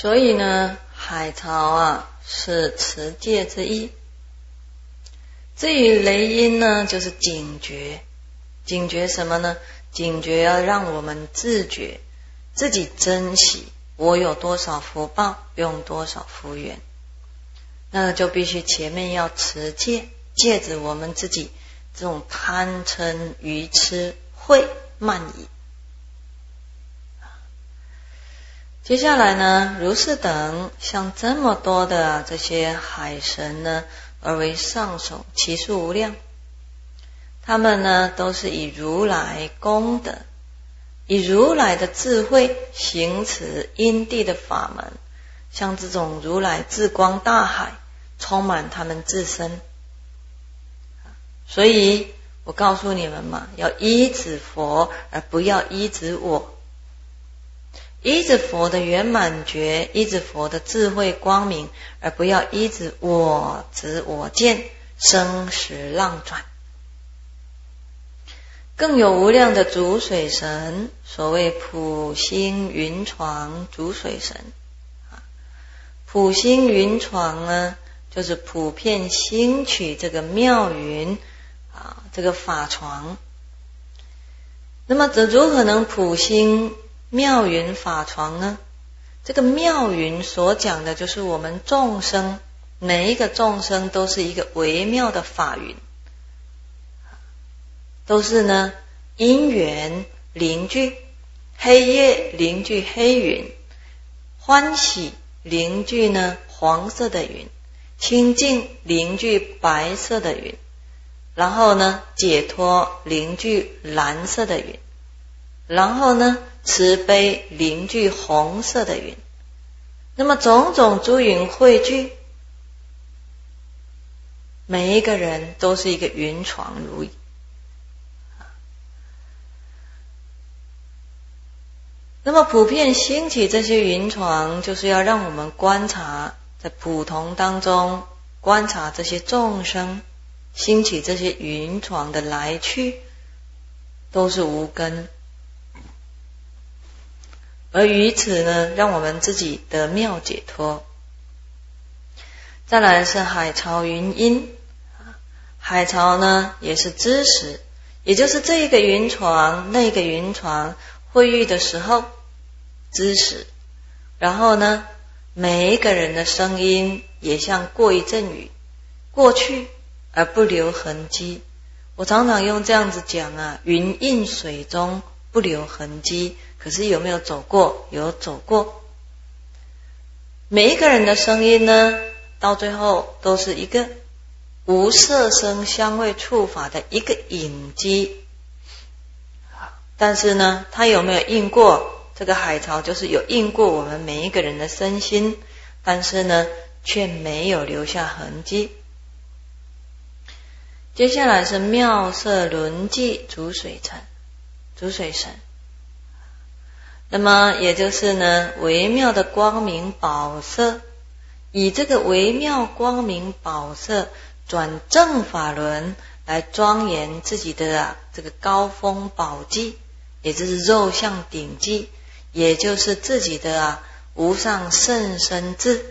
所以呢，海潮是持戒之一。至于雷音呢，就是警觉。警觉什么呢？警觉要让我们自觉，自己珍惜我有多少福报，用多少福缘。那就必须前面要持戒，戒止我们自己这种贪嗔愚痴恚慢疑。接下来呢，如是等像这么多的这些海神呢，而为上首，其数无量。他们呢，都是以如来功德，以如来的智慧行持因地的法门，像这种如来智光大海充满他们自身。所以我告诉你们嘛，要依止佛而不要依止我，依止佛的圆满觉，依止佛的智慧光明，而不要依止我执我见，生死浪转。更有无量的竺水神，所谓普星云床竺水神。普星云床呢，就是普遍兴取这个妙云这个法床。那么这如何能普兴妙云法床呢？这个妙云所讲的就是我们众生，每一个众生都是一个微妙的法云，都是呢因缘凝聚，黑夜凝聚黑云，欢喜凝聚呢黄色的云，清净凝聚白色的云，然后呢解脱凝聚蓝色的云，然后呢慈悲凝聚红色的云。那么种种诸云汇聚，每一个人都是一个云床如意。那么普遍兴起这些云床，就是要让我们观察，在普通当中观察这些众生兴起这些云床的来去，都是无根。而于此呢，让我们自己得妙解脱。再来是海潮云音，海潮呢也是知识，也就是这个云床那个云床会遇的时候知识，然后呢每一个人的声音也像过一阵雨，过去而不留痕迹。我常常用这样子讲云映水中不留痕迹，可是有没有走过？有走过。每一个人的声音呢，到最后都是一个无色声香味触法的一个影迹，但是呢它有没有印过？这个海潮就是有印过我们每一个人的身心，但是呢却没有留下痕迹。接下来是妙色轮际竺水神，那么也就是呢微妙的光明宝色，以这个微妙光明宝色转正法轮来庄严自己的这个高峰宝髻，也就是肉相顶髻，也就是自己的无上甚深智。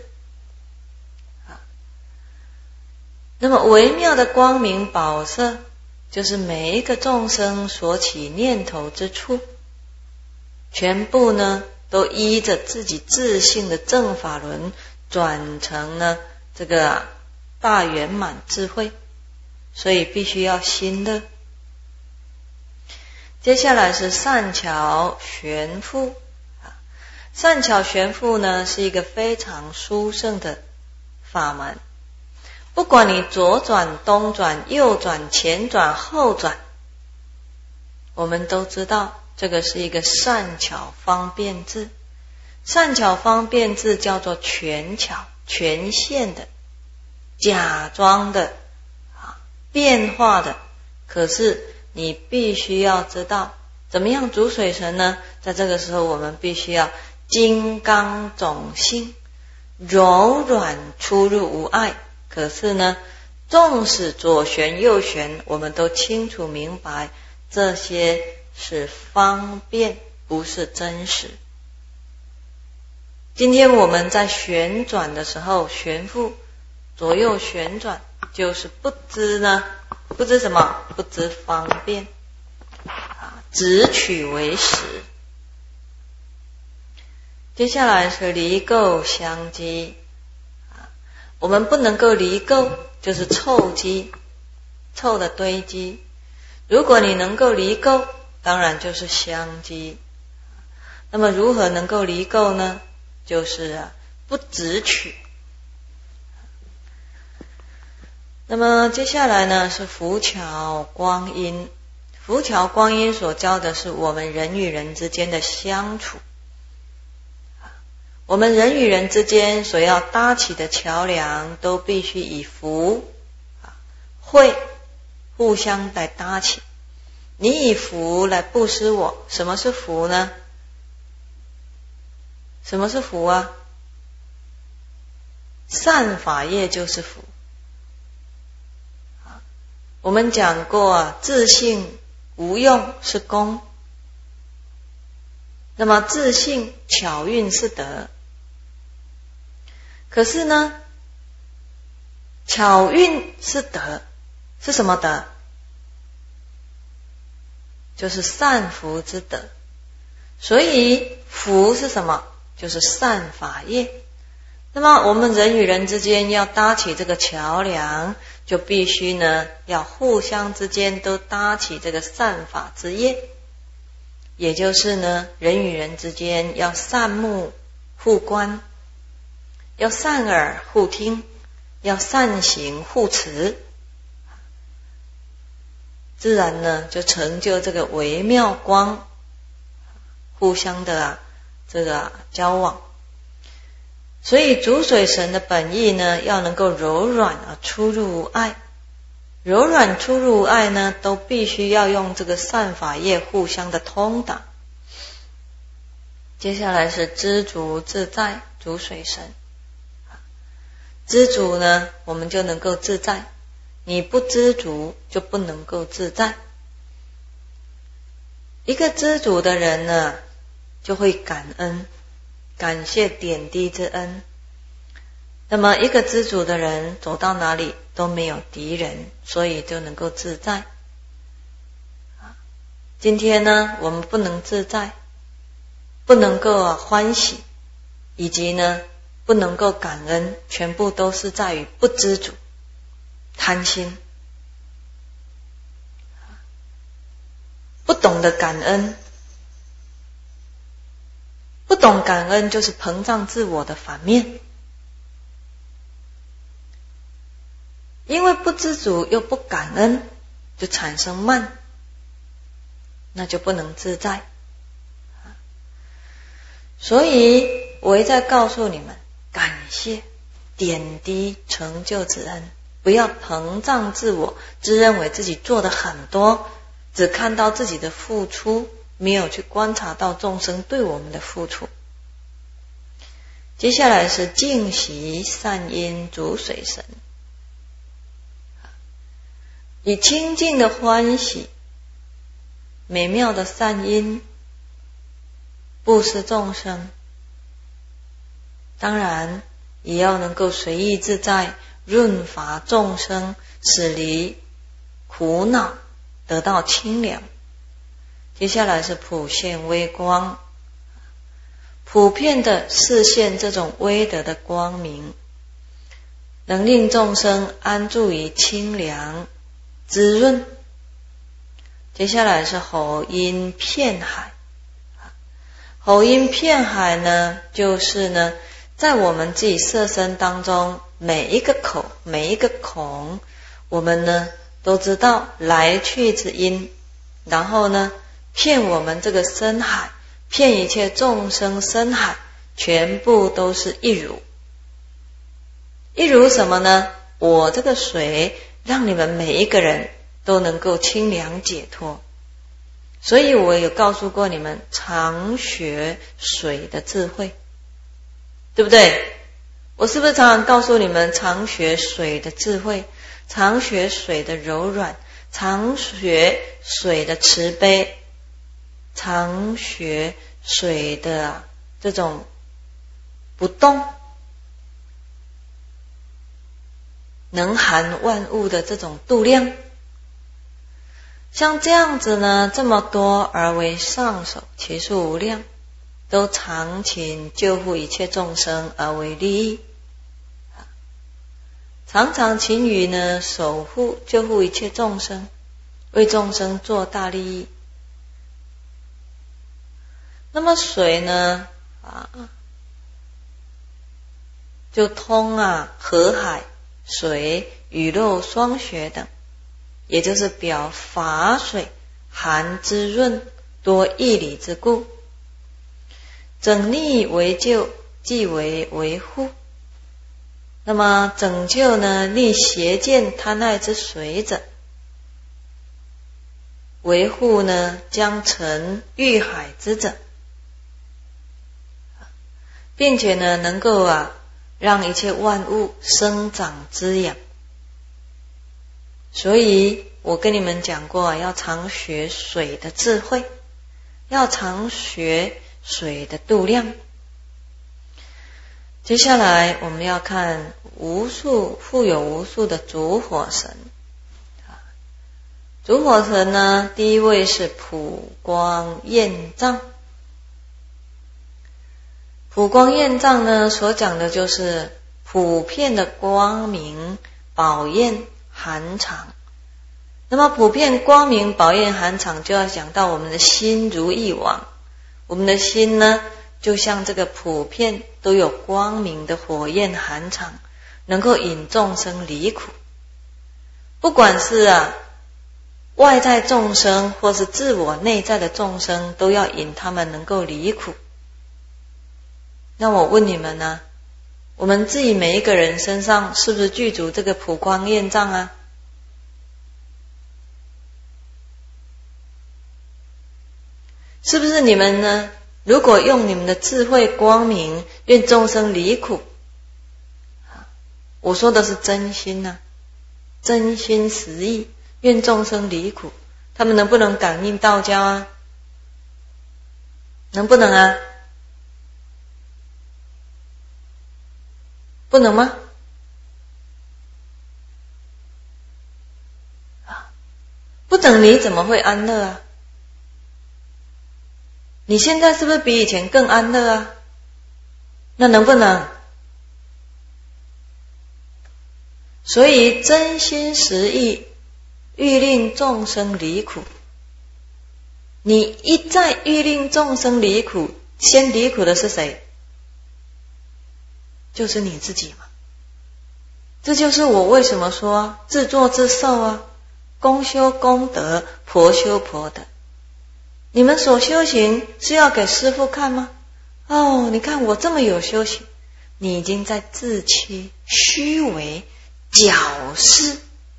那么微妙的光明宝色，就是每一个众生所起念头之处，全部呢都依着自己自性的正法轮转成呢这个大圆满智慧，所以必须要心乐。接下来是善巧玄复，善巧玄复呢是一个非常殊胜的法门，不管你左转东转右转前转后转，我们都知道这个是一个善巧方便智。善巧方便智叫做全巧全现的假装的变化的，可是你必须要知道怎么样竺水神呢？在这个时候我们必须要金刚种性，柔软出入无碍。可是呢纵使左旋右旋，我们都清楚明白这些是方便，不是真实。 今天我们在旋转的时候，旋复左右旋转，就是不知呢，不知什么？不知方便直取为实。接下来是离垢相积，我们不能够离垢，就是臭积，臭的堆积。如果你能够离垢，当然就是相积。那么如何能够离垢呢？就是不直取。那么接下来呢是浮桥光阴。浮桥光阴所教的是我们人与人之间的相处。我们人与人之间所要搭起的桥梁，都必须以福慧互相来搭起。你以福来布施我，什么是福呢？什么是福啊？善法业就是福。我们讲过自性无用是功，那么自性巧运是德。可是呢，巧运是德，是什么德？就是善福之德。所以福是什么？就是善法业。那么我们人与人之间要搭起这个桥梁，就必须呢要互相之间都搭起这个善法之业。也就是呢，人与人之间要善目互观，要善耳互听，要善行互持，自然呢就成就这个微妙光，互相的这个交往。所以主水神的本意呢，要能够柔软出入无碍。柔软出入无碍呢，都必须要用这个善法业互相的通达。接下来是知足自在主水神。知足呢，我们就能够自在；你不知足，就不能够自在。一个知足的人呢，就会感恩，感谢点滴之恩。那么一个知足的人走到哪里都没有敌人，所以就能够自在。今天呢，我们不能自在，不能够欢喜，以及呢不能够感恩，全部都是在于不知足、贪心，不懂得感恩。不懂感恩就是膨胀自我的反面。因为不知足又不感恩，就产生慢，那就不能自在。所以我一再告诉你们，感谢点滴成就之恩，不要膨胀自我，自认为自己做的很多，只看到自己的付出，没有去观察到众生对我们的付出。接下来是净习善因主水神。以清净的欢喜、美妙的善因布施众生，当然也要能够随意自在，润发众生，使离苦恼，得到清凉。接下来是普现微光，普遍的示现这种微德的光明，能令众生安住于清凉滋润。接下来是吼音遍海。吼音遍海呢，就是呢在我们自己色身当中，每一个口每一个孔，我们呢都知道来去之因，然后呢遍我们这个深海，遍一切众生深海，全部都是一如。一如什么呢？我这个水让你们每一个人都能够清凉解脱。所以我有告诉过你们，常学水的智慧，对不对？我是不是常常告诉你们，常学水的智慧，常学水的柔软，常学水的慈悲，常学水的这种不动，能含万物的这种度量。像这样子呢，这么多而为上首，其数无量，都常勤救护一切众生而为利益，常常勤于呢守护救护一切众生，为众生做大利益。那么水呢就通河海、水、雨露、霜雪等，也就是表法水含滋润，多义理之故。整逆为救，即为维护。那么拯救呢逆邪见贪爱之水者，维护呢将成欲海之者，并且呢能够让一切万物生长滋养。所以我跟你们讲过，要常学水的智慧，要常学水的度量。接下来我们要看富有无数的烛火神。烛火神呢，第一位是普光焰藏。普光焰藏呢，所讲的就是普遍的光明、宝焰、含藏。那么普遍光明、宝焰、含藏，就要讲到我们的心如一网。我们的心呢，就像这个普遍都有光明的火焰含藏，能够引众生离苦。不管是外在众生或是自我内在的众生，都要引他们能够离苦。那我问你们呢，我们自己每一个人身上是不是具足这个普光焰藏是不是你们呢？如果用你们的智慧光明，愿众生离苦，我说的是真心真心实意，愿众生离苦，他们能不能感应道交能不能不能吗？不等你怎么会安乐你现在是不是比以前更安乐那能不能？所以真心实意欲令众生离苦，你一再欲令众生离苦，先离苦的是谁？就是你自己嘛。这就是我为什么说自作自受公修功德，婆修婆德。你们所修行是要给师父看吗？你看我这么有修行，你已经在自欺、虚伪、矫饰。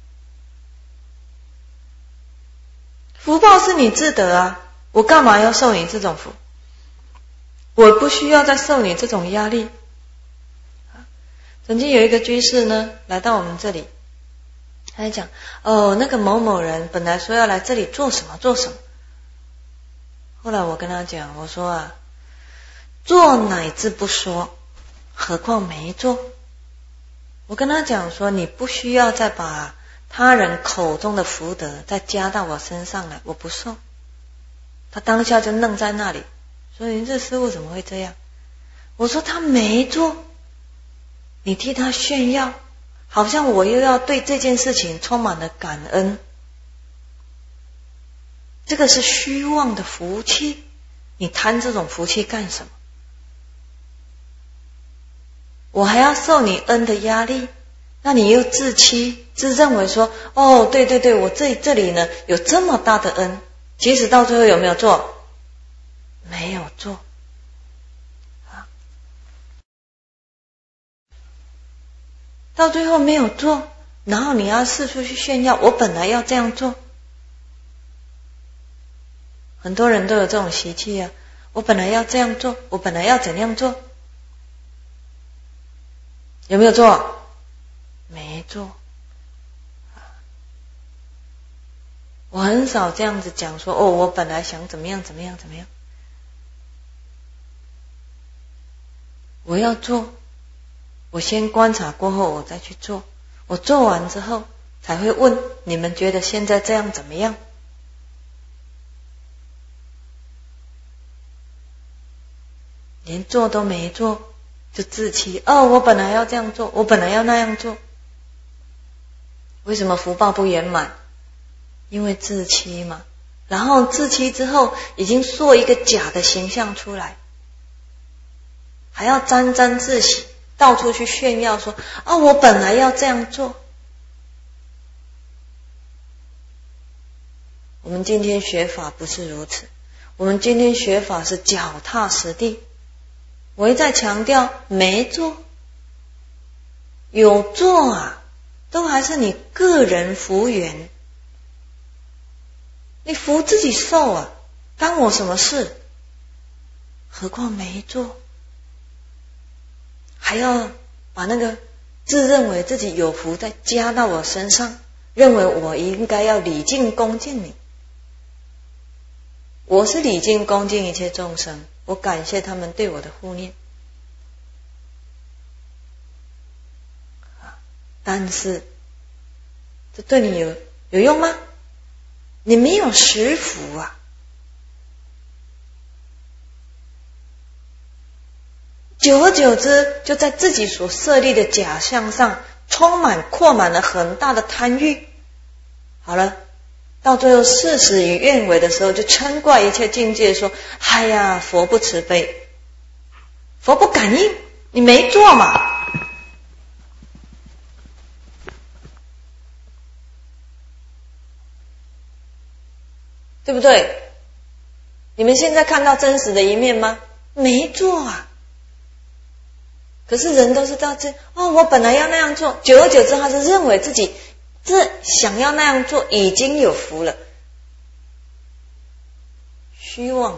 福报是你自得我干嘛要受你这种福？我不需要再受你这种压力。曾经有一个居士呢，来到我们这里，他讲那个某某人本来说要来这里做什么做什么，后来我跟他讲，我说做乃至不说，何况没做。我跟他讲说，你不需要再把他人口中的福德再加到我身上来，我不受。他当下就愣在那里，说你这师父怎么会这样？我说他没做，你替他炫耀，好像我又要对这件事情充满了感恩。这个是虚妄的福气，你贪这种福气干什么？我还要受你恩的压力，那你又自欺，自认为说对对对，我这里呢有这么大的恩，其实到最后有没有做？没有做到最后没有做，然后你要四处去炫耀，我本来要这样做。很多人都有这种习气我本来要这样做，我本来要怎样做，有没有做？没做。我很少这样子讲说我本来想怎么样怎么样怎么样。 我要做，我先观察过后我再去做，我做完之后才会问你们觉得现在这样怎么样？连做都没做就自欺，我本来要这样做，我本来要那样做，为什么福报不圆满？因为自欺嘛。然后自欺之后已经塑一个假的形象出来，还要沾沾自喜，到处去炫耀说我本来要这样做。我们今天学法不是如此，我们今天学法是脚踏实地。我一再强调，没做有做啊，都还是你个人福缘，你福自己受啊，干我什么事？何况没做，还要把那个自认为自己有福再加到我身上，认为我应该要礼敬恭敬你。我是礼敬恭敬一切众生，我感谢他们对我的护念，但是这对你有用吗？你没有实福啊。久而久之，就在自己所设立的假象上扩满了很大的贪欲。好了，到最后事实与愿违的时候，就嗔怪一切境界说：哎呀，佛不慈悲，佛不感应，你没做嘛。对不对？你们现在看到真实的一面吗？没做啊。可是人都是到这我本来要那样做，久而久之他是认为自己这想要那样做已经有福了，虚妄，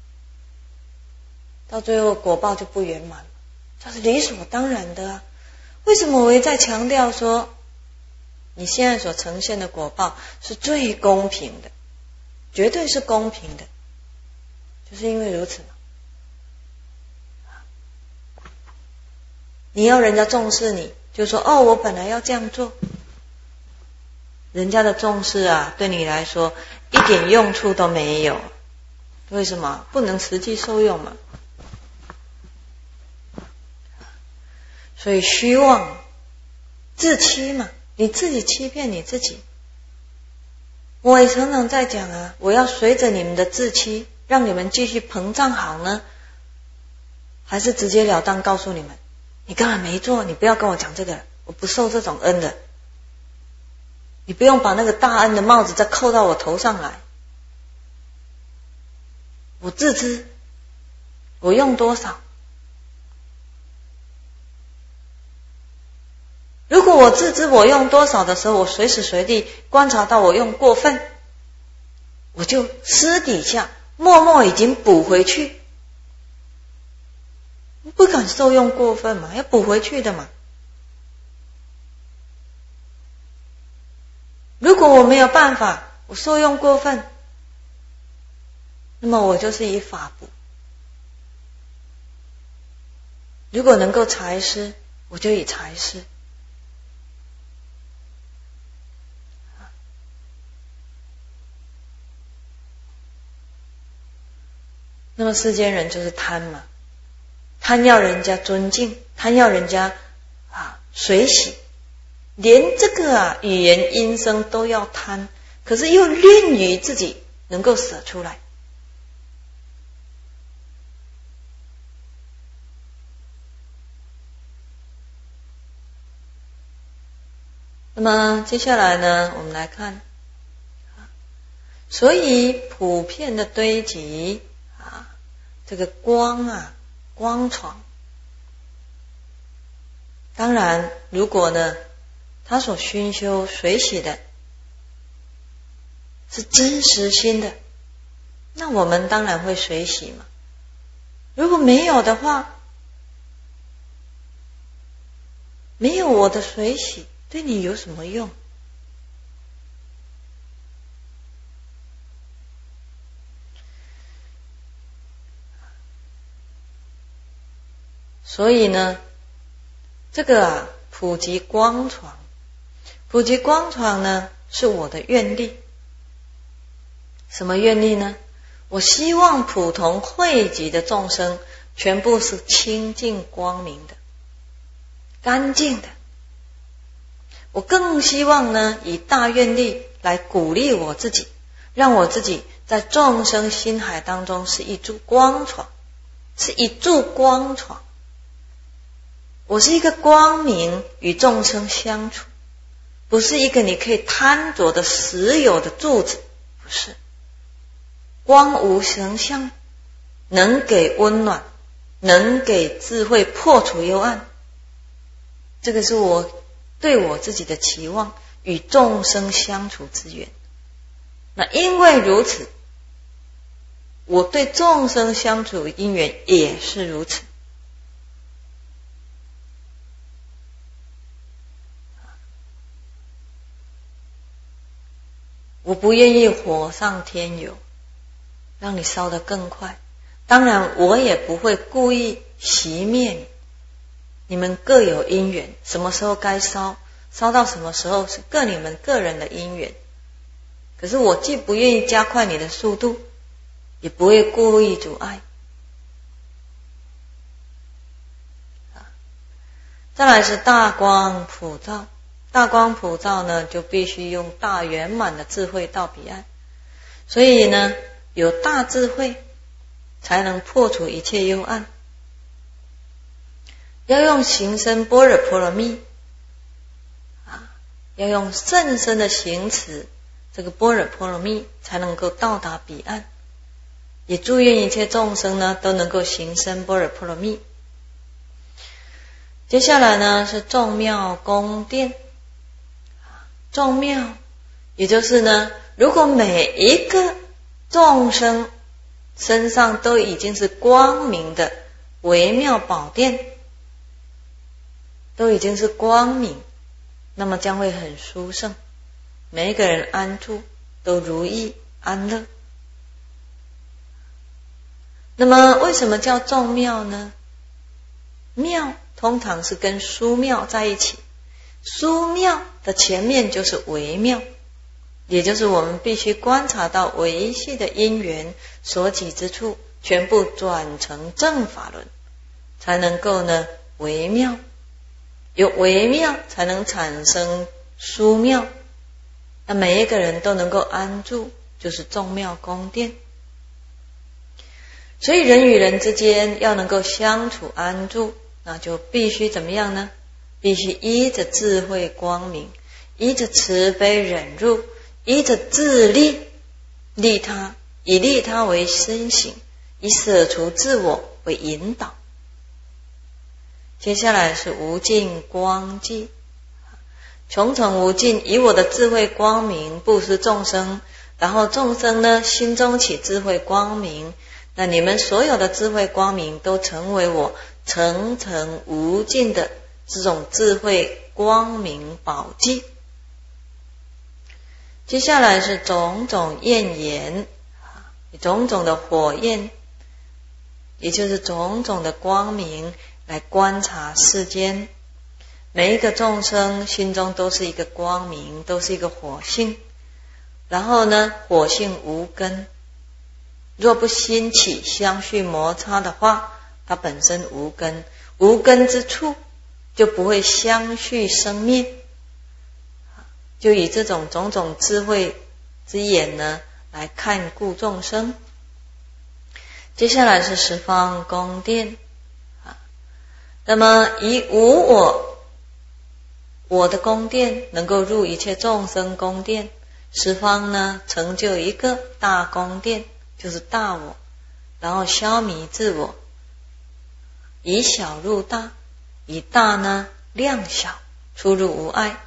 到最后果报就不圆满，这是理所当然的啊。为什么我一再强调说你现在所呈现的果报是最公平的，绝对是公平的，就是因为如此嘛。你要人家重视你，就说我本来要这样做，人家的重视啊，对你来说一点用处都没有。为什么？不能实际受用嘛。所以虚妄自欺嘛，你自己欺骗你自己。我也常常在讲啊，我要随着你们的自欺，让你们继续膨胀好呢，还是直截了当告诉你们，你根本没做，你不要跟我讲这个，我不受这种恩的，你不用把那个大恩的帽子再扣到我头上来。我自知，我用多少？如果我自知我用多少的时候，我随时随地观察到我用过分，我就私底下默默已经补回去。不敢受用过分嘛，要补回去的嘛。如果我没有办法，我受用过分，那么我就是以法补。如果能够财施，我就以财施。那么世间人就是贪嘛，贪要人家尊敬，贪要人家随喜，连这个语言音声都要贪，可是又吝于自己能够舍出来。那么接下来呢，我们来看，所以普遍的堆积这个光床，当然如果呢他所熏修随喜的是真实心的，那我们当然会随喜嘛。如果没有的话，没有我的随喜，对你有什么用？ 所以呢，这个普及光床，普及光床呢是我的愿力。什么愿力呢？我希望普通汇集的众生全部是清净光明的、干净的。我更希望呢，以大愿力来鼓励我自己，让我自己在众生心海当中是一柱光床，是一柱光床。我是一个光明与众生相处，不是一个你可以贪着的实有的柱子，不是。光无形象，能给温暖，能给智慧破除幽暗，这个是我对我自己的期望，与众生相处之缘。那因为如此，我对众生相处的因缘也是如此。我不愿意火上添油，让你烧得更快。当然我也不会故意熄灭你，你们各有因缘，什么时候该烧，烧到什么时候是你们个人的因缘。可是我既不愿意加快你的速度，也不会故意阻碍。再来是大光普照，大光普照呢，就必须用大圆满的智慧到彼岸。所以呢，有大智慧才能破除一切幽暗。要用行深般若波罗蜜要用甚深的行持这个般若波罗蜜，才能够到达彼岸。也祝愿一切众生呢，都能够行深般若波罗蜜。接下来呢，是众妙宫殿。众妙也就是呢，如果每一个众生身上都已经是光明的微妙宝殿，都已经是光明，那么将会很殊胜，每一个人安住都如意安乐。那么为什么叫众妙呢？妙通常是跟殊妙在一起，殊妙的前面就是微妙，也就是我们必须观察到维系的因缘所起之处，全部转成正法轮，才能够呢微妙。有微妙才能产生殊妙，那每一个人都能够安住，就是众妙宫殿。所以人与人之间要能够相处安住，那就必须怎么样呢？必须依着智慧光明，依着慈悲忍辱，依着自利利他，以利他为身行，以舍除自我为引导。接下来是无尽光寂，穷层无尽，以我的智慧光明布施众生，然后众生呢心中起智慧光明，那你们所有的智慧光明都成为我层层无尽的这种智慧光明宝记。接下来是种种焰焰，种种的火焰，也就是种种的光明来观察世间。每一个众生心中都是一个光明，都是一个火性。然后呢，火性无根，若不兴起相续摩擦的话，它本身无根，无根之处就不会相续生灭。就以这种种种智慧之眼呢来看顾众生。接下来是十方宫殿，那么以我的宫殿能够入一切众生宫殿，十方呢成就一个大宫殿，就是大我，然后消弭自我，以小入大，以大呢量小，出入无碍。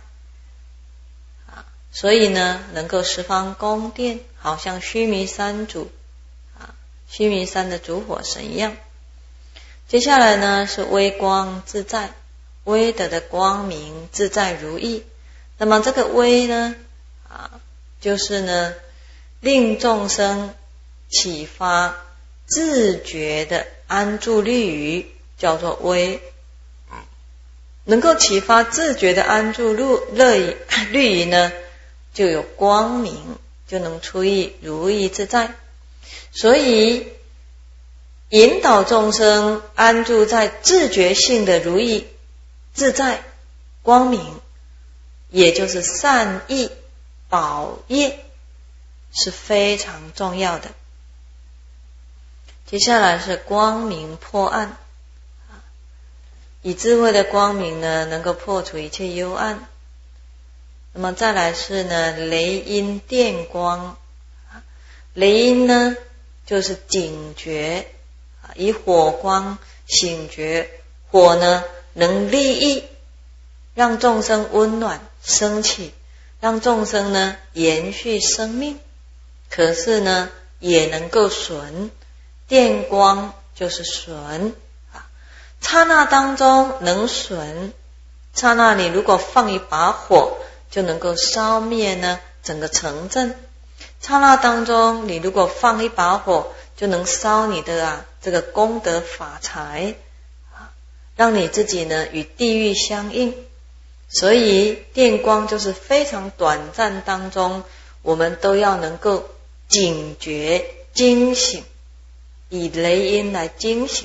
所以呢能够十方宫殿，好像须弥山主须弥山的主火神一样。接下来呢是微光自在，微德的光明自在如意。那么这个微呢就是呢令众生启发自觉的安住立于叫做威，能够启发自觉的安住律仪呢，就有光明，就能出于如意自在。所以引导众生安住在自觉性的如意自在光明，也就是善意宝业，是非常重要的。接下来是光明破暗，以智慧的光明呢，能够破除一切幽暗。那么再来是呢，雷音电光。雷音呢，就是警觉，以火光醒觉，火呢能利益，让众生温暖升起，让众生呢延续生命，可是呢也能够损。电光就是损，刹那当中能损，刹那你如果放一把火，就能够烧灭呢整个城镇。刹那当中你如果放一把火，就能烧你的这个功德法财，让你自己呢与地狱相应。所以电光就是非常短暂当中，我们都要能够警觉惊醒，以雷音来惊醒。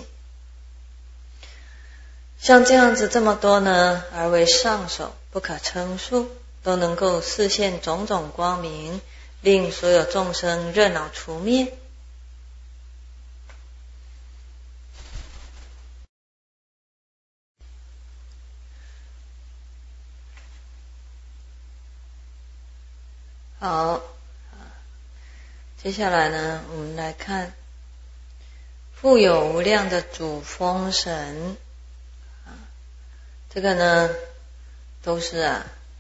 像这样子这么多呢，而为上首不可称数，都能够示现种种光明，令所有众生热恼除灭。好，接下来呢，我们来看富有无量的主风神。这个呢都是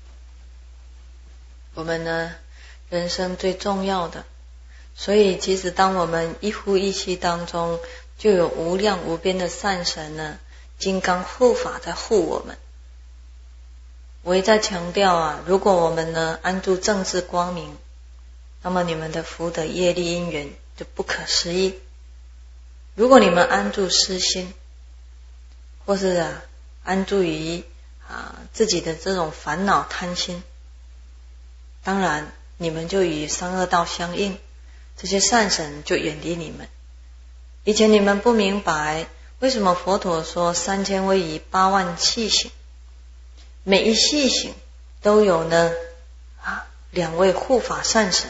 我们呢人生最重要的。所以其实当我们一呼一吸当中，就有无量无边的善神呢，金刚护法在护我们。我也在强调如果我们呢安住正知光明，那么你们的福德业力因缘就不可思议。如果你们安住私心，或是安住于自己的这种烦恼贪心，当然你们就与三恶道相应，这些善神就远离你们。以前你们不明白为什么佛陀说3000威仪8万细行，每一细行都有呢2位护法善神。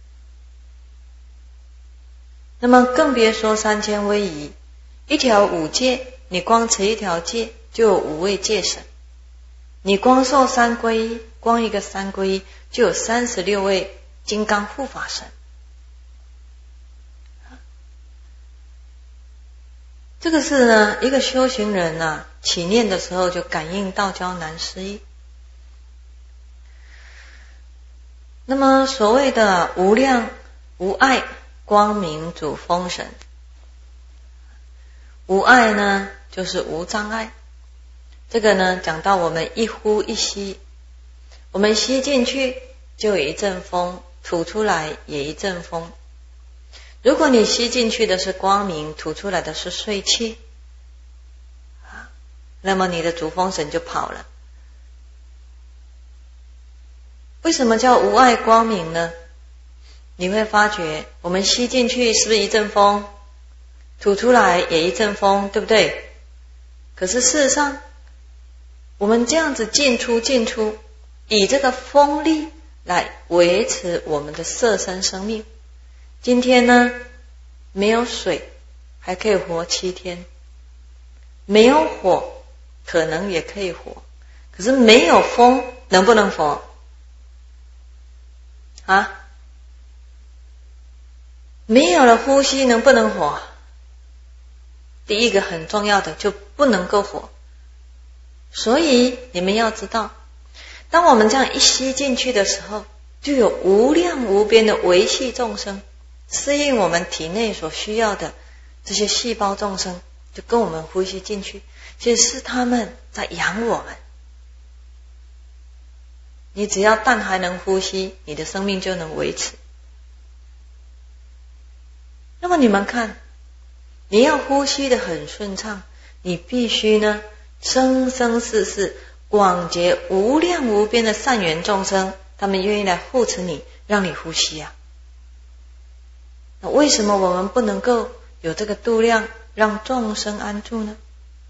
那么更别说3000威仪，一条5戒，你光持一条戒就有5位戒神，你光受3皈依，光一个3皈依就有36位金刚护法神。这个是呢一个修行人起念的时候就感应道交难思议。那么所谓的无量无碍光明主风神，无碍呢就是无障碍。这个呢讲到我们一呼一吸，我们吸进去就有一阵风，吐出来也一阵风。如果你吸进去的是光明，吐出来的是碎气，那么你的主风神就跑了。为什么叫无碍光明呢？你会发觉我们吸进去是不是一阵风，吐出来也一阵风，对不对？可是事实上我们这样子进出，以这个风力来维持我们的色身生命。今天呢没有水还可以活7天，没有火可能也可以活，可是没有风能不能活没有了呼吸能不能活？第一个很重要的就不能够活。所以你们要知道，当我们这样一吸进去的时候，就有无量无边的维系众生适应我们体内所需要的这些细胞众生，就跟我们呼吸进去，其实是他们在养我们。你只要但还能呼吸，你的生命就能维持。那么你们看，你要呼吸的很顺畅， 你必须呢生生世世广结无量无边的善缘众生，他们愿意来护持你，让你呼吸啊。那为什么我们不能够有这个度量，让众生安住呢？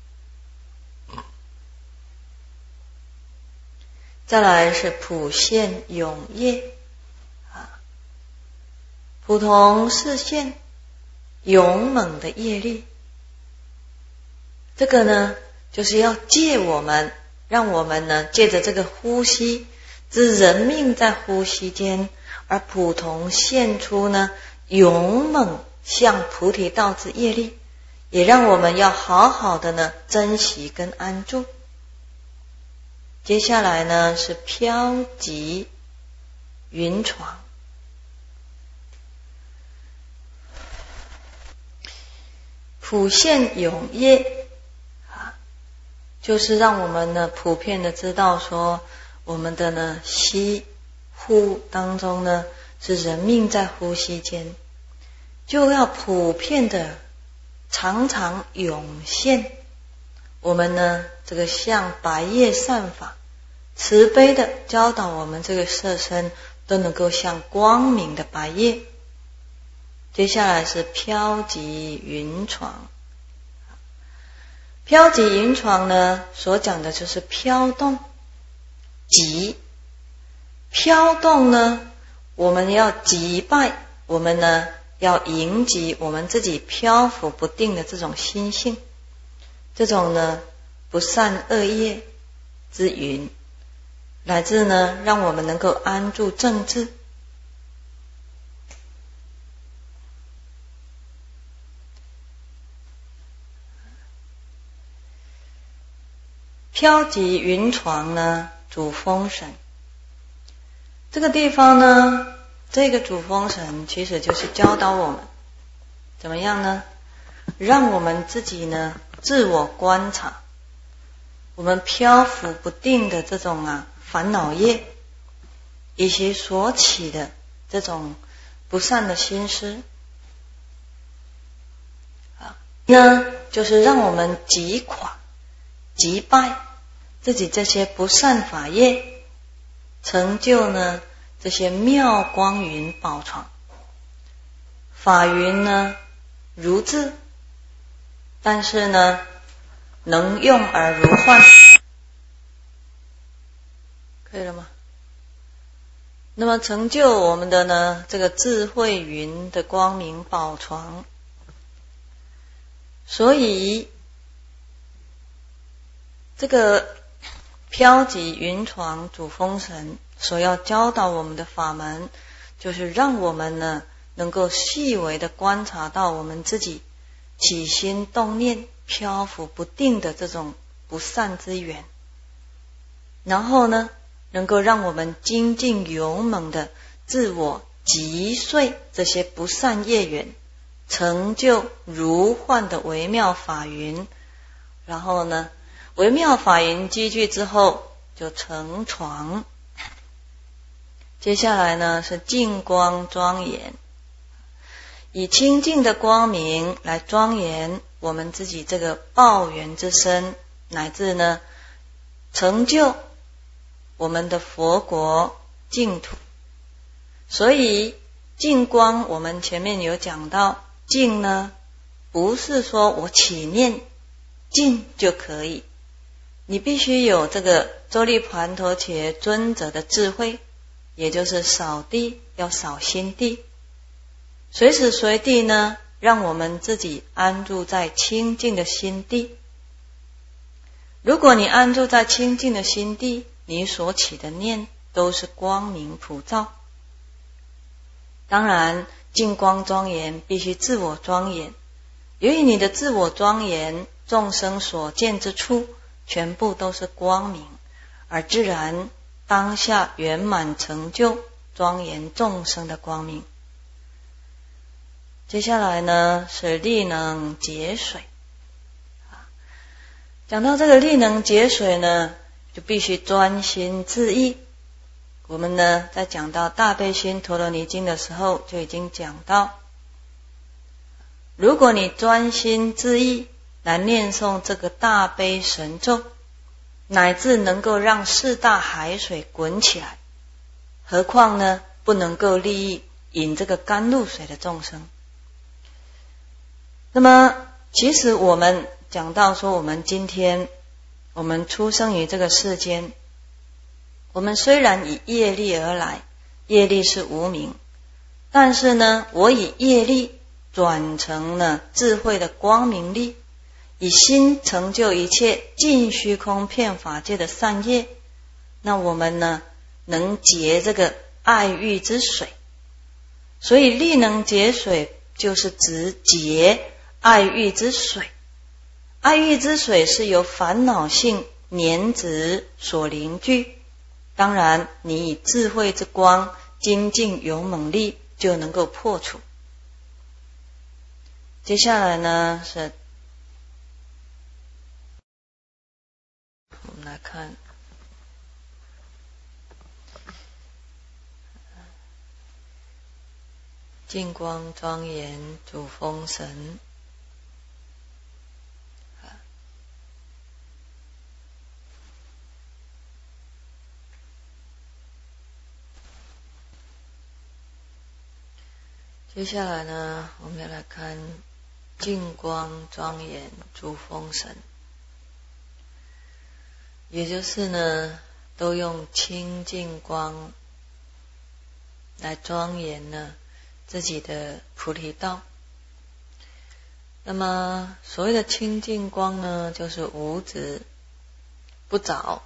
再来是普现永业啊，普通示现勇猛的业力。这个呢，就是要借我们，让我们呢借着这个呼吸之人命在呼吸间，而普通现出呢勇猛向菩提道之业力，也让我们要好好的呢珍惜跟安住。接下来呢是飘极云床，普现永业啊，就是让我们呢普遍的知道说，我们的呢吸呼当中呢是人命在呼吸间，就要普遍的常常涌现我们呢这个像白叶散发，慈悲的教导我们这个色身都能够像光明的白叶。接下来是飘极云床，飘极云床呢所讲的就是飘动，极飘动呢，我们要击败，我们呢要迎击我们自己漂浮不定的这种心性，这种呢不善恶业之云，乃至呢让我们能够安住正智。飘极云床呢主风神，这个地方呢，这个主风神其实就是教导我们怎么样呢，让我们自己呢自我观察我们漂浮不定的这种烦恼业，以及所起的这种不善的心思呢，就是让我们击垮击败自己这些不善法业，成就呢这些妙光云宝床。法云呢如智，但是呢能用而如幻，可以了吗？那么成就我们的呢这个智慧云的光明宝床。所以这个飘极云床主风神所要教导我们的法门，就是让我们呢能够细微的观察到我们自己起心动念漂浮不定的这种不善之缘，然后呢能够让我们精进勇猛的自我击碎这些不善业缘，成就如幻的微妙法云。然后呢微妙法云积聚之后就成床。接下来呢是净光庄严，以清净的光明来庄严我们自己这个报缘之身，乃至呢成就我们的佛国净土。所以净光我们前面有讲到，净呢不是说我起念净就可以，你必须有这个周利盘陀伽尊者的智慧，也就是扫地要扫心地，随时随地呢让我们自己安住在清净的心地。如果你安住在清净的心地，你所起的念都是光明普照。当然净光庄严必须自我庄严，由于你的自我庄严，众生所见之处全部都是光明，而自然当下圆满成就庄严众生的光明。接下来呢是力能解水。讲到这个力能解水呢，就必须专心致意。我们呢在讲到大悲心陀罗尼经的时候就已经讲到，如果你专心致意， 来念诵这个大悲神咒，乃至能够让四大海水滚起来，何况呢不能够利益饮这个甘露水的众生。那么其实我们讲到说，我们今天我们出生于这个世间，我们虽然以业力而来，业力是无明，但是呢我以业力转成了智慧的光明力，以心成就一切尽虚空遍法界的善业，那我们呢能结这个爱欲之水。所以力能结水就是指结爱欲之水。爱欲之水是由烦恼性粘执所凝聚，当然你以智慧之光精进勇猛力就能够破除。接下来呢是我们来看净光庄严主风神。接下来呢我们要来看净光庄严主风神，也就是呢都用清净光来庄严呢自己的菩提道。那么所谓的清净光呢，就是无执不着。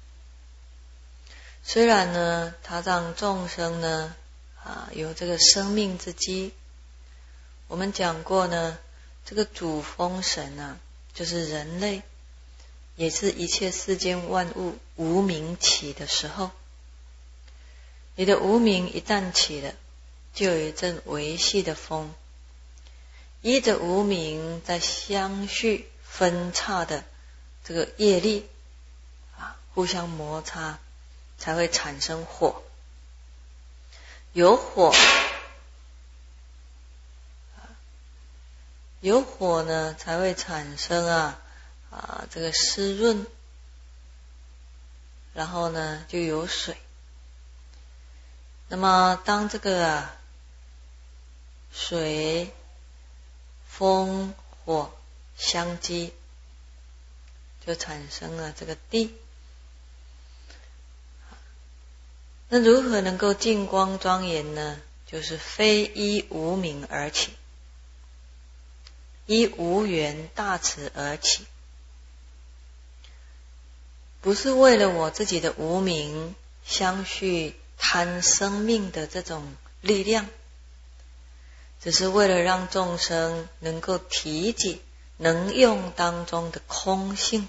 虽然呢它让众生呢有这个生命之机，我们讲过呢，这个主风神就是人类，也是一切世间万物无明起的时候。你的无明一旦起了，就有一阵微细的风，依着无明在相续分叉的这个业力互相摩擦，才会产生火。有火呢才会产生这个湿润，然后呢就有水。那么当这个水风火相激，就产生了这个地。那如何能够净光庄严呢？就是非依无明而起，依无缘大慈而起，不是为了我自己的无明相续贪生命的这种力量，只是为了让众生能够体解能用当中的空性，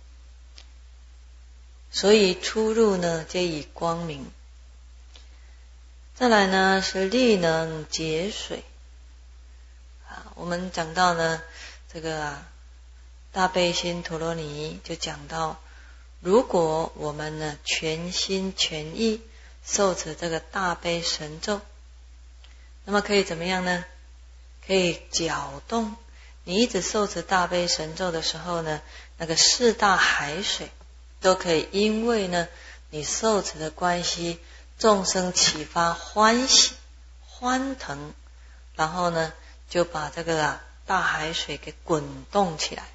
所以出入呢皆以光明。再来呢是力能结水我们讲到呢这个大悲心陀罗尼就讲到，如果我们呢全心全意受持这个大悲神咒，那么可以怎么样呢？可以搅动。你一直受持大悲神咒的时候呢，那个四大海水都可以因为呢你受持的关系，众生启发欢喜欢腾，然后呢就把这个大海水给滚动起来。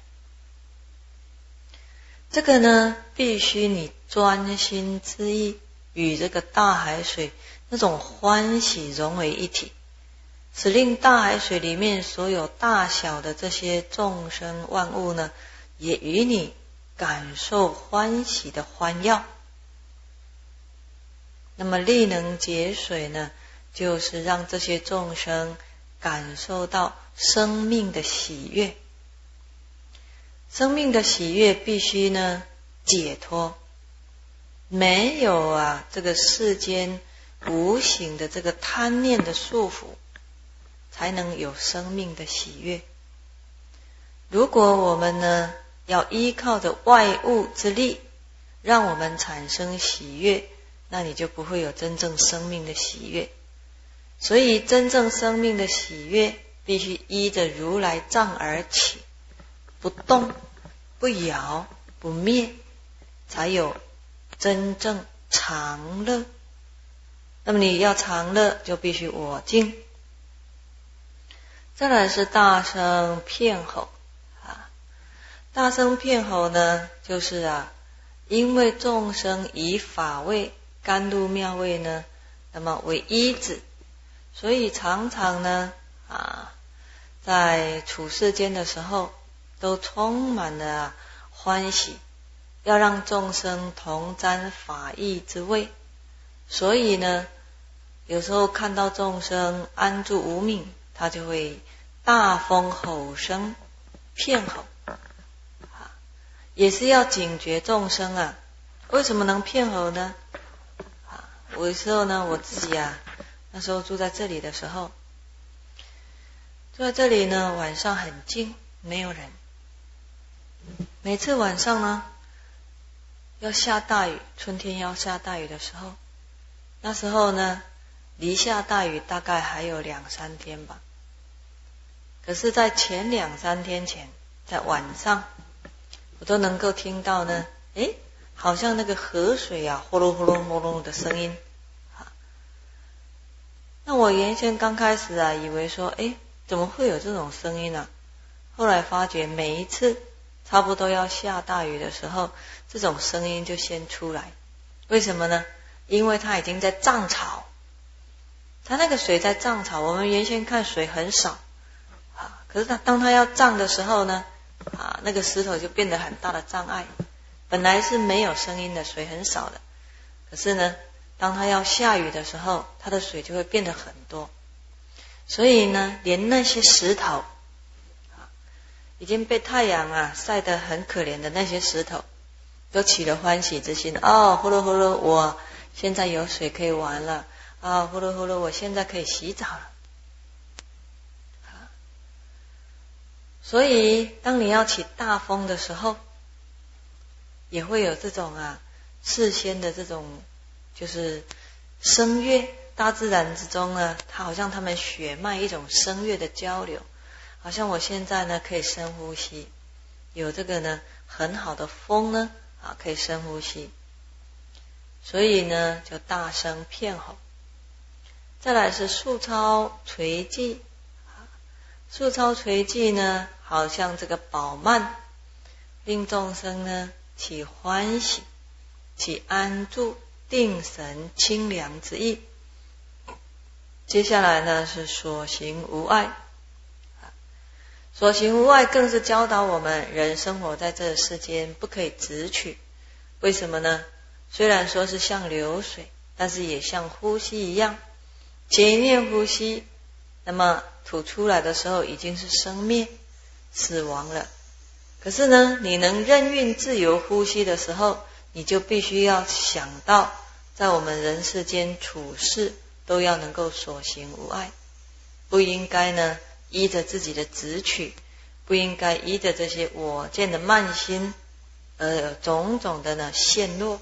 这个呢必须你专心致意与这个大海水那种欢喜融为一体，使令大海水里面所有大小的这些众生万物呢，也与你感受欢喜的欢耀。那么力能结水呢，就是让这些众生感受到生命的喜悦。生命的喜悦必须呢解脱，没有这个世间无形的这个贪念的束缚，才能有生命的喜悦。如果我们呢要依靠着外物之力让我们产生喜悦，那你就不会有真正生命的喜悦。所以真正生命的喜悦必须依着如来藏而起， 不动、不摇、不灭，才有真正常乐。那么你要常乐，就必须我净。再来是大声遍吼啊，大声遍吼呢，就是因为众生以法味、甘露妙味呢，那么为依止，所以常常呢在处世间的时候，都充满了欢喜，要让众生同沾法益之味。所以呢，有时候看到众生安住无明，他就会大风吼声遍吼，也是要警觉众生为什么能遍吼呢？有时候呢，我自己那时候住在这里的时候，住在这里呢，晚上很静，没有人。每次晚上呢，要下大雨，春天要下大雨的时候，那时候呢，离下大雨大概还有2-3天吧。可是在前2-3天前，在晚上，我都能够听到呢，好像那个河水呼噜呼噜呼噜的声音。那我原先刚开始以为说，怎么会有这种声音呢？后来发觉每一次差不多要下大雨的时候，这种声音就先出来。为什么呢？因为它已经在涨潮，它那个水在涨潮，我们原先看水很少可是当它要涨的时候呢，那个石头就变得很大的障碍。本来是没有声音的，水很少的，可是呢，当它要下雨的时候，它的水就会变得很多。所以呢，连那些石头已经被太阳晒得很可怜的那些石头，都起了欢喜之心。呼噜呼噜，我现在有水可以玩了呼噜呼噜，我现在可以洗澡了。所以当你要起大风的时候，也会有这种事先的这种就是声乐。大自然之中呢，它好像他们血脉一种声乐的交流，好像我现在呢可以深呼吸，有这个呢很好的风呢可以深呼吸，所以呢就大声遍吼。再来是数超垂迹，数超垂迹呢，好像这个宝曼，令众生呢起欢喜，起安住定神清凉之意。接下来呢是所行无碍，所行无碍更是教导我们人生活在这世间不可以直取。为什么呢？虽然说是像流水，但是也像呼吸一样，前一念呼吸，那么吐出来的时候已经是生灭死亡了。可是呢，你能任运自由呼吸的时候，你就必须要想到在我们人世间处事都要能够所行无碍，不应该呢依着自己的执取，不应该依着这些我见的慢心种种的呢陷落。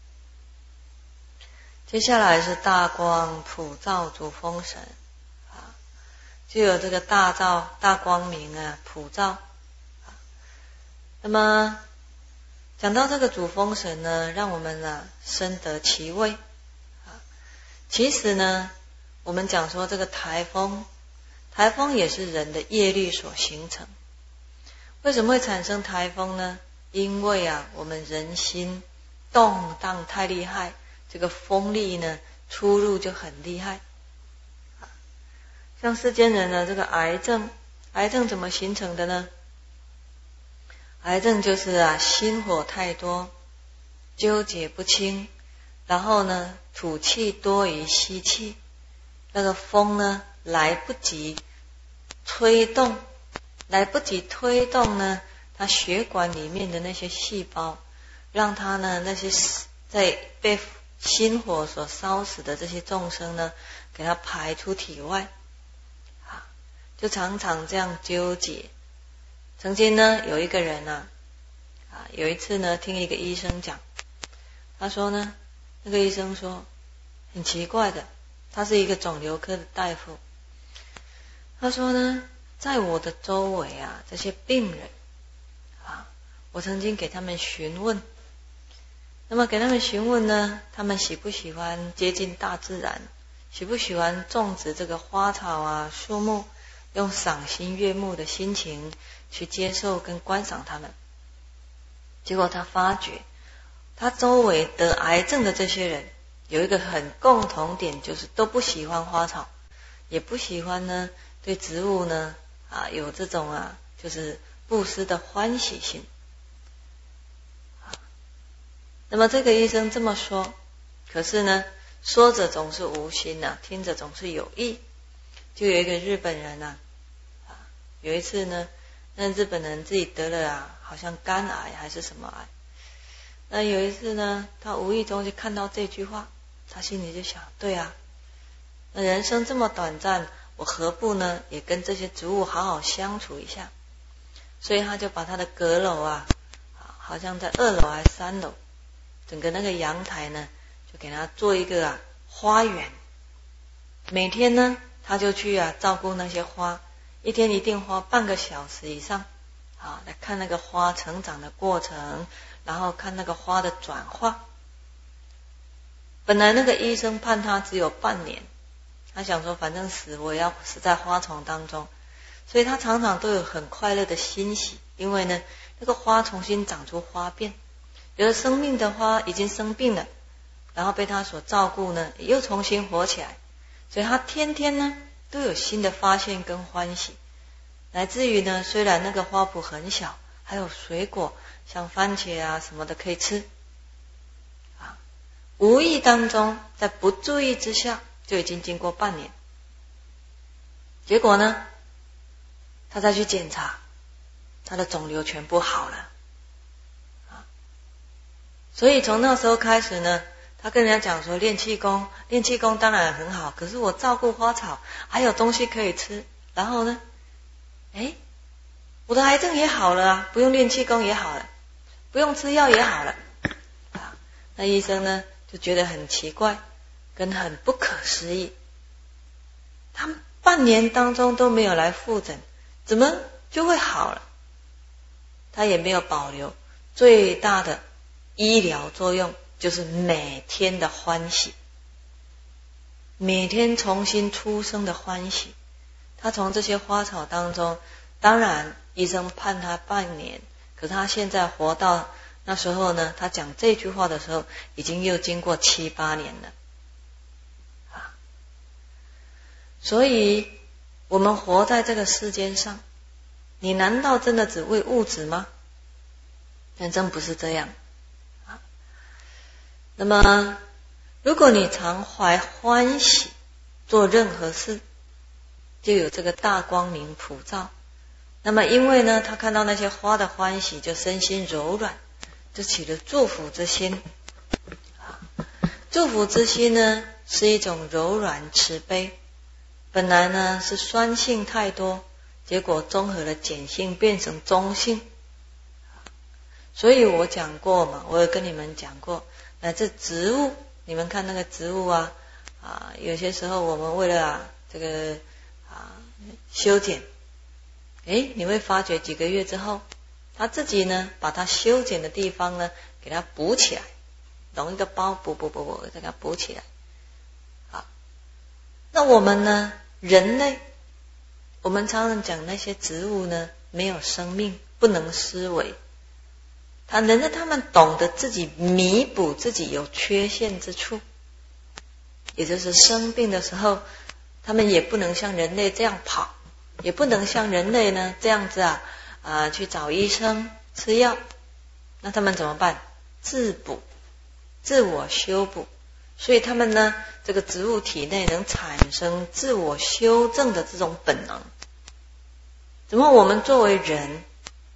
接下来是大光普照主风神就有这个大光明普照那么讲到这个主风神呢，让我们深得其味其实呢，我们讲说这个台风也是人的业力所形成。为什么会产生台风呢？因为我们人心动荡太厉害，这个风力呢出入就很厉害。像世间人呢，这个癌症怎么形成的呢？癌症就是心火太多，纠结不清，然后呢吐气多于吸气，那个风呢来不及推动呢，它血管里面的那些细胞，让它呢那些在被心火所烧死的这些众生呢，给它排出体外就常常这样纠结。曾经呢有一个人有一次呢听一个医生讲，他说呢，那个医生说很奇怪的，他是一个肿瘤科的大夫，他说呢，在我的周围这些病人我曾经给他们询问，那么给他们询问呢，他们喜不喜欢接近大自然，喜不喜欢种植这个花草啊、树木，用赏心悦目的心情去接受跟观赏它们。结果他发觉，他周围得癌症的这些人有一个很共同点，就是都不喜欢花草，也不喜欢呢对植物呢有这种就是布施的欢喜心。那么这个医生这么说，可是呢说者总是无心听者总是有意。就有一个日本人有一次呢，那日本人自己得了好像肝癌还是什么癌。那有一次呢，他无意中就看到这句话，他心里就想，对那人生这么短暂，我何不呢也跟这些植物好好相处一下。所以他就把他的阁楼好像在2楼还是3楼，整个那个阳台呢就给他做一个花园。每天呢他就去照顾那些花，一天一定花半个小时以上来看那个花成长的过程，然后看那个花的转化。本来那个医生判他只有半年，他想说反正我要死在花丛当中，所以他常常都有很快乐的欣喜，因为呢那个花重新长出花变，有的生命的花已经生病了，然后被他所照顾呢又重新活起来，所以他天天呢都有新的发现跟欢喜，乃至于呢虽然那个花圃很小，还有水果像番茄什么的可以吃无意当中在不注意之下就已经经过半年。结果呢他再去检查，他的肿瘤全部好了所以从那时候开始呢，他跟人家讲说练气功当然很好，可是我照顾花草还有东西可以吃，然后呢我的癌症也好了不用练气功也好了，不用吃药也好了那医生呢就觉得很奇怪跟很不可思议，他们半年当中都没有来复诊，怎么就会好了？他也没有保留最大的医疗作用，就是每天的欢喜，每天重新出生的欢喜。他从这些花草当中，当然医生判他半年，可是他现在活到那时候呢，他讲这句话的时候已经又经过7、8年了所以我们活在这个世间上，你难道真的只为物质吗？但真不是这样那么如果你常怀欢喜做任何事，就有这个大光明普照。那么因为呢他看到那些花的欢喜，就身心柔软，就起了祝福之心祝福之心呢是一种柔软慈悲，本来呢是酸性太多，结果综合了碱性变成中性。所以我讲过嘛，我有跟你们讲过，这植物，你们看那个植物有些时候我们为了这个修剪，你会发觉几个月之后，它自己呢把它修剪的地方呢给它补起来，弄一个包补给它补起来那我们呢人类，我们常常讲那些植物呢没有生命，不能思维，他们懂得自己弥补自己有缺陷之处，也就是生病的时候，他们也不能像人类这样跑，也不能像人类呢这样子去找医生吃药，那他们怎么办？自补，自我修补。所以他们呢这个植物体内能产生自我修正的这种本能。怎么我们作为人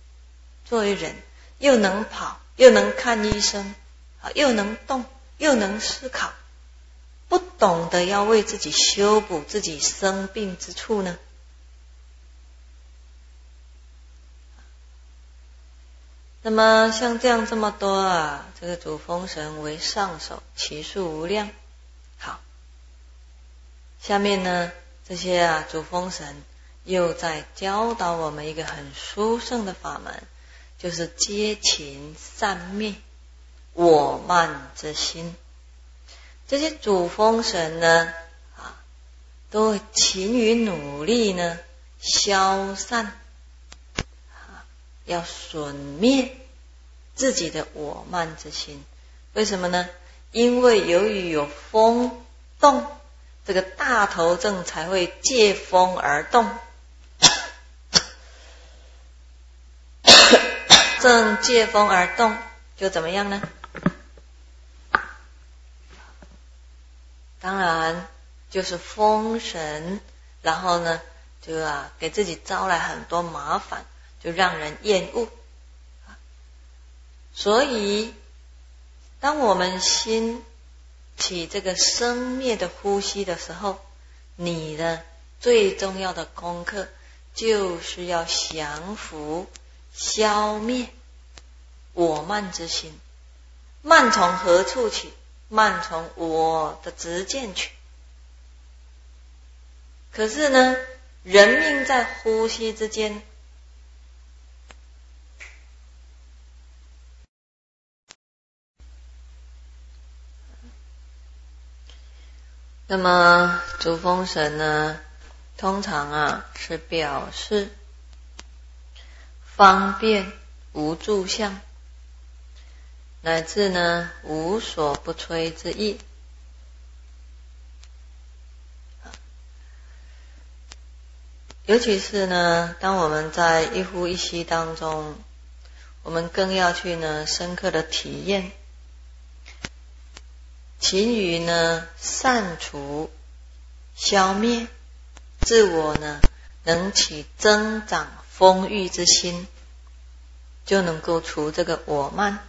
又能跑，又能看医生又能动，又能思考，不懂得要为自己修补自己生病之处呢？那么像这样这么多这个主风神为上首，其数无量。好，下面呢这些主风神又在教导我们一个很殊胜的法门， 就是皆勤善灭我慢之心。这些主风神呢，都勤于努力呢，消散，要损灭自己的我慢之心。为什么呢？因为由于有风动，这个大头症才会借风而动。正借风而动，就怎么样呢？当然就是风神，然后呢，就给自己招来很多麻烦，就让人厌恶。所以，当我们心起这个生灭的呼吸的时候，你呢最重要的功课就是要降伏、消灭我慢之心。慢从何处起？慢从我的执见起。可是呢，人命在呼吸之间，那么主风神呢，通常是表示方便无住相，乃至呢无所不摧之意。尤其是呢，当我们在一呼一吸当中，我们更要去呢深刻的体验，勤于呢散除、消灭自我呢能起增长丰裕之心，就能够除这个我慢。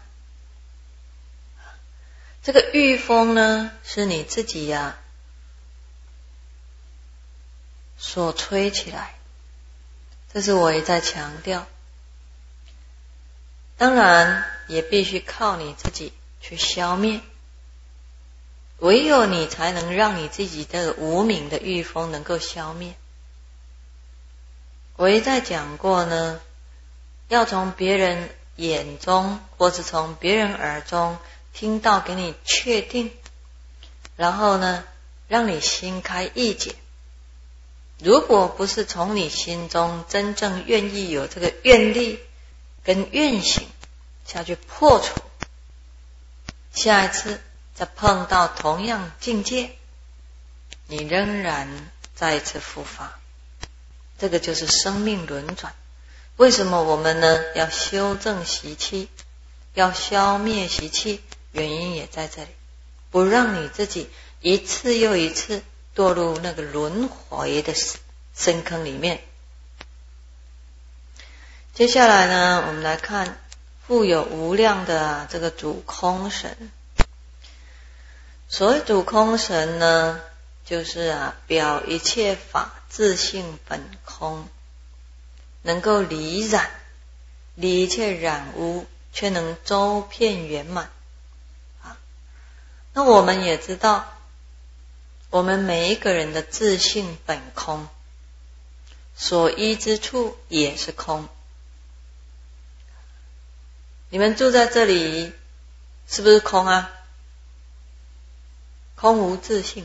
这个御风呢，是你自己所吹起来，这是我也在强调。当然也必须靠你自己去消灭，唯有你才能让你自己这个无名的御风能够消灭。我也在讲过呢，要从别人眼中或是从别人耳中听到给你确定，然后呢让你心开意解。如果不是从你心中真正愿意有这个愿力跟愿行下去破除，下一次再碰到同样境界，你仍然再一次复发。这个就是生命轮转。为什么我们呢要修正习气，要消灭习气？原因也在这里，不让你自己一次又一次堕入那个轮回的深坑里面。接下来呢，我们来看富有无量的这个主空神。所谓主空神呢，就是表一切法自性本空，能够离染，离一切染污，却能周遍圆满。那我们也知道，我们每一个人的自性本空，所依之处也是空。你们住在这里是不是空啊？空无自性。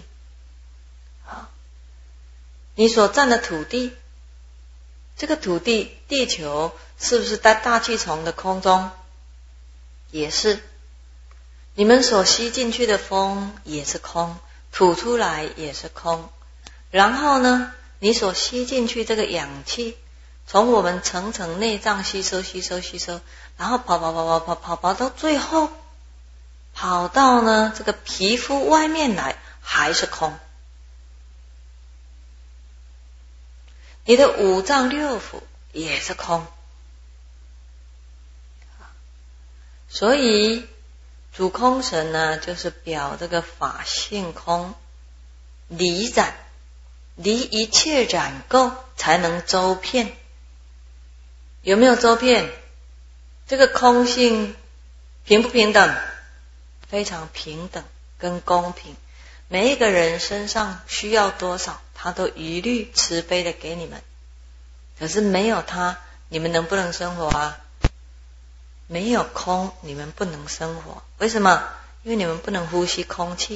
你所占的土地，这个土地地球是不是在大气层的空中？也是。你们所吸进去的风也是空，吐出来也是空。然后呢，你所吸进去这个氧气，从我们层层内脏吸收，然后跑到最后，跑到呢这个皮肤外面来，还是空。你的五脏六腑也是空。所以主空神呢，就是表这个法性空，离染，离一切染垢，才能周遍。有没有周遍？这个空性平不平等？非常平等跟公平。每一个人身上需要多少，他都一律慈悲的给你们。可是没有他，你们能不能生活啊？ 没有空你们不能生活。为什么？因为你们不能呼吸空气，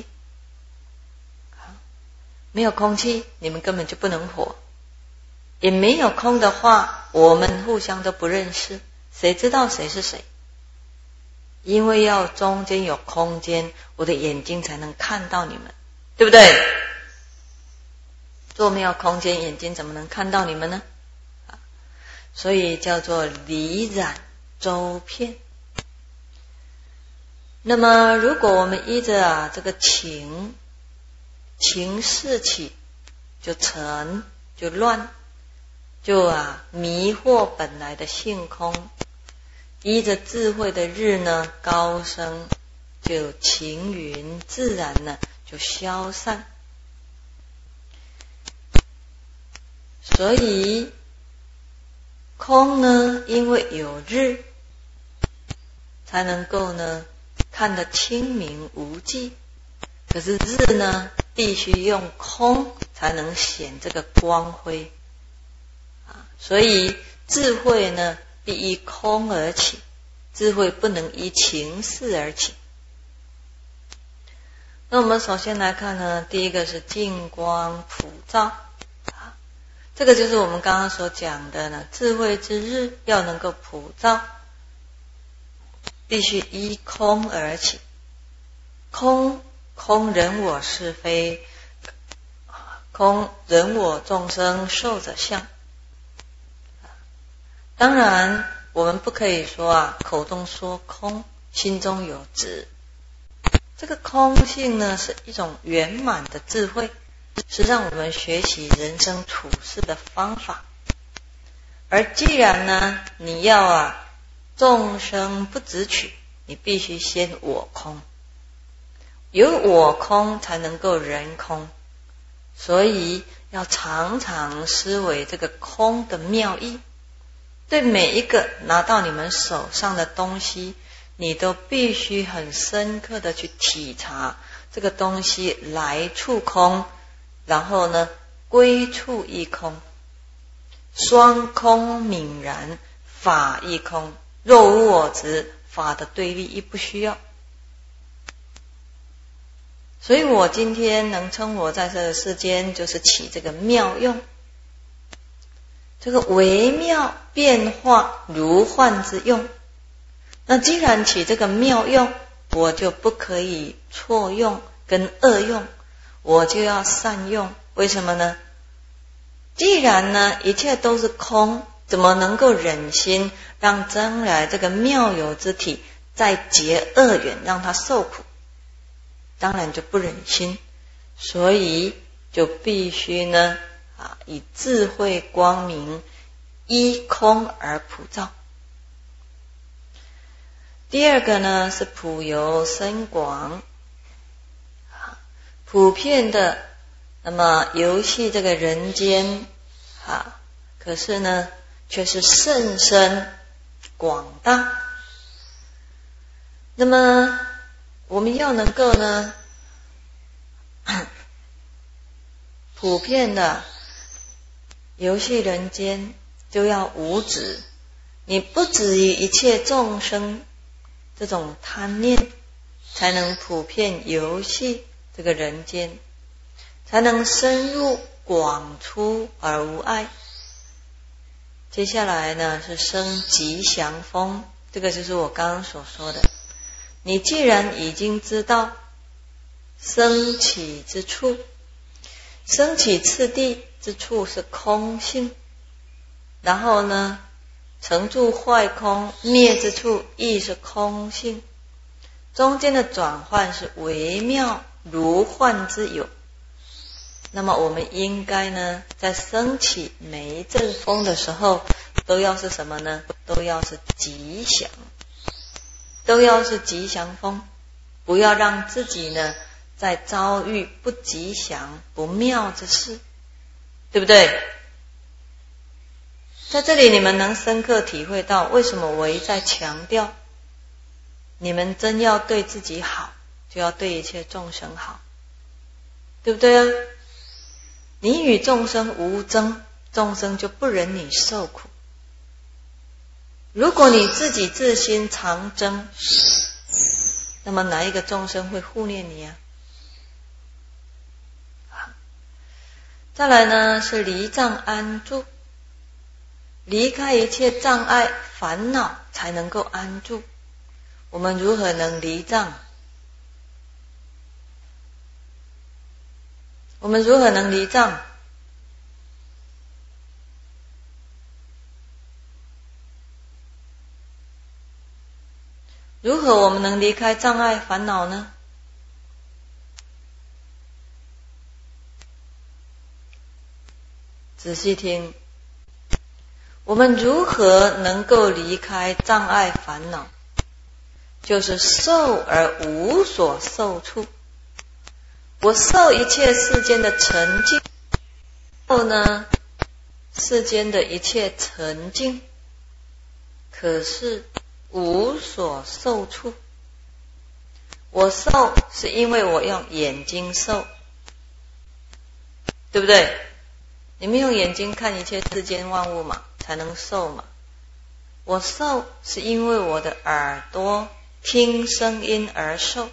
没有空气你们根本就不能活。也没有空的话，我们互相都不认识，谁知道谁是谁？因为要中间有空间，我的眼睛才能看到你们，对不对？若没有空间，眼睛怎么能看到你们呢？所以叫做离染周遍。那么如果我们依着这个情事起，就沉就乱，就迷惑本来的性空，依着智慧的日呢高升，就情云自然呢就消散。所以空呢，因为有日，才能够呢看得清明无际。可是日呢，必须用空才能显这个光辉。所以智慧呢，必依空而起，智慧不能依情事而起。那我们首先来看呢，第一个是净光普照。这个就是我们刚刚所讲的呢，智慧之日要能够普照，必须依空而起。空人我是非，空人我众生受者相。当然我们不可以说口中说空，心中有执。这个空性呢，是一种圆满的智慧，是让我们学习人生处事的方法。而既然呢，你要众生不执取，你必须先我空，有我空才能够人空。所以要常常思维这个空的妙义。对每一个拿到你们手上的东西，你都必须很深刻的去体察这个东西来处空，然后呢归处亦空，双空泯然，法亦空。若无我执，法的对立亦不需要。所以我今天能称我在这个世间，就是起这个妙用，这个微妙变化如幻之用。那既然起这个妙用，我就不可以错用跟恶用，我就要善用。为什么呢？既然呢一切都是空，怎么能够忍心让将来这个妙有之体再结恶缘，让他受苦？当然就不忍心。所以就必须呢以智慧光明依空而普照。第二个呢是普游深广，普遍的那么游戏这个人间可是呢却是甚深广大。那么我们要能够呢普遍的游戏人间，就要无止。你不止于一切众生这种贪念，才能普遍游戏这个人间，才能深入广出而无碍。接下来呢是生吉祥风，这个就是我刚刚所说的。你既然已经知道升起之处，升起次第之处是空性，然后呢成住坏空灭之处亦是空性，中间的转换是微妙如幻之有。那么我们应该呢在升起每一阵风的时候，都要是什么呢？都要是吉祥，都要是吉祥风，不要让自己呢在遭遇不吉祥不妙之事，对不对？在这里你们能深刻体会到为什么我一再强调，你们真要对自己好，就要对一切众生好，对不对啊？你与众生无争，众生就不忍你受苦。 如果你自己自心常争，那么哪一个众生会护念你啊？再来呢是离障安住，离开一切障碍烦恼才能够安住。我们如何能离障？我们如何能离障？如何我们能离开障碍烦恼呢？仔细听，我们如何能够离开障碍烦恼？就是受而无所受处。我受一切世间的沉静，受呢世间的一切沉静，可是无所受处。我受是因为我用眼睛受，对不对？你们用眼睛看一切世间万物嘛，才能受嘛。我受是因为我的耳朵听声音而受。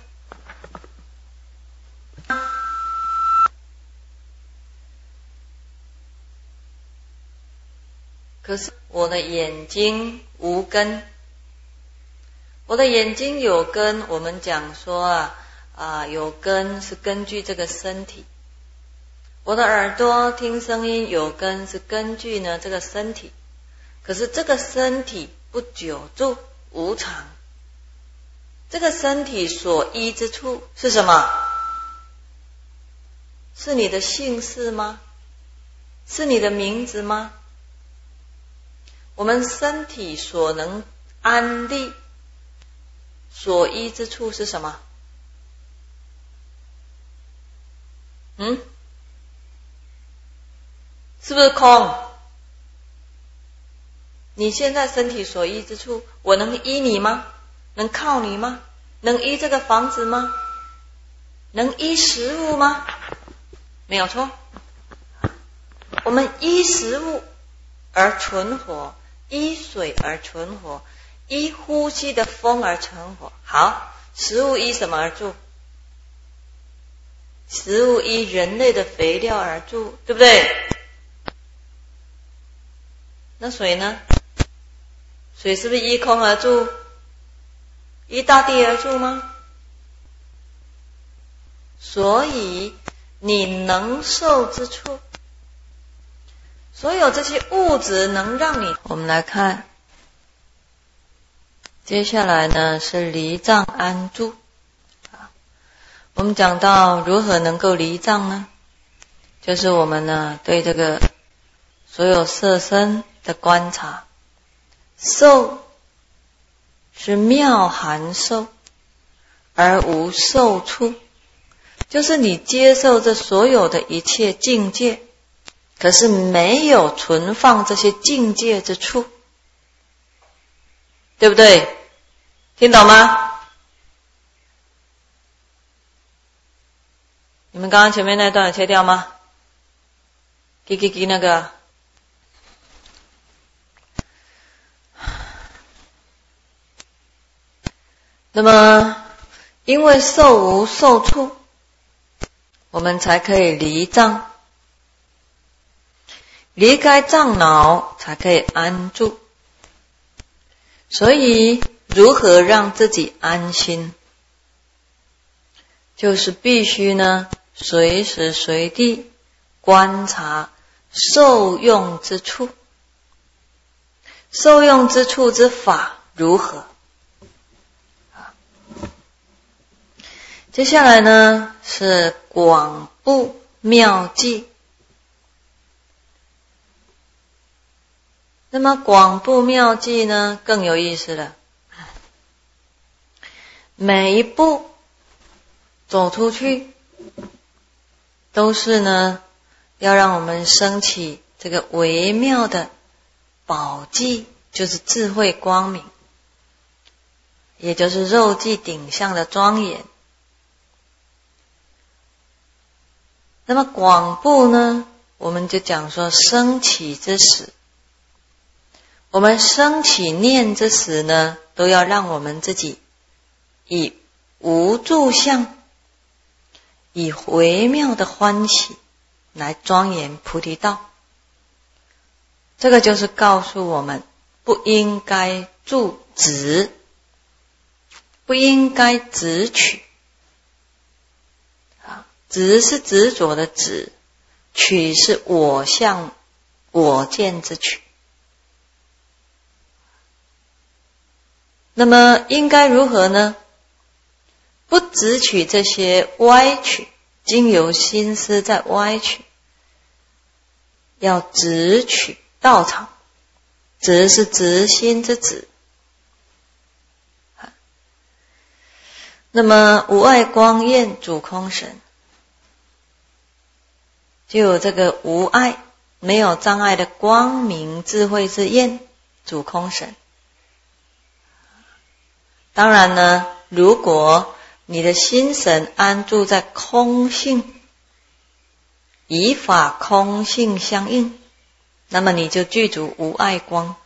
可是我的眼睛无根，我的眼睛有根，我们讲说有根是根据这个身体。我的耳朵听声音有根是根据呢这个身体，可是这个身体不久住无常，这个身体所依之处是什么？是你的姓氏吗？是你的名字吗？我们身体所能安立所依之处是什么？是不是空？你现在身体所依之处，我能依你吗？能靠你吗？能依这个房子吗？能依食物吗？没有错。我们依食物而存活，依水而存活，依呼吸的风而存活。好，食物依什么而住？食物依人类的肥料而住，对不对？那水呢？水是不是依空而住？依大地而住吗？所以你能受之处，所有这些物质能让你。我们来看，接下来呢是离障安住。我们讲到如何能够离障呢？就是我们呢对这个所有色身的观察。受是妙含受而无受处，就是你接受这所有的一切境界，可是没有存放这些境界之处，对不对？听懂吗？你们刚刚前面那段有切掉吗？那个那么因为受无受处，我们才可以离障，离开障恼才可以安住。所以如何让自己安心，就是必须呢随时随地观察受用之处，受用之处之法如何。接下来呢是广布妙计。那么广布妙计呢更有意思了，每一步走出去都是呢要让我们升起这个微妙的宝髻，就是智慧光明，也就是肉髻顶相的庄严。那么广布呢，我们就讲说升起之时， 我们升起念之时呢，都要让我们自己以无住相，以微妙的欢喜来庄严菩提道。这个就是告诉我们不应该住执，不应该执取。执是执着的执，取是我相我见之取。那么应该如何呢？不执取这些歪曲，经由心思在歪曲，要直取道场。直是直心之直。那么无碍光焰主空神，就有这个无碍没有障碍的光明智慧之焰主空神。当然呢，如果你的心神安住在空性，以法空性相应，那么你就具足无碍光。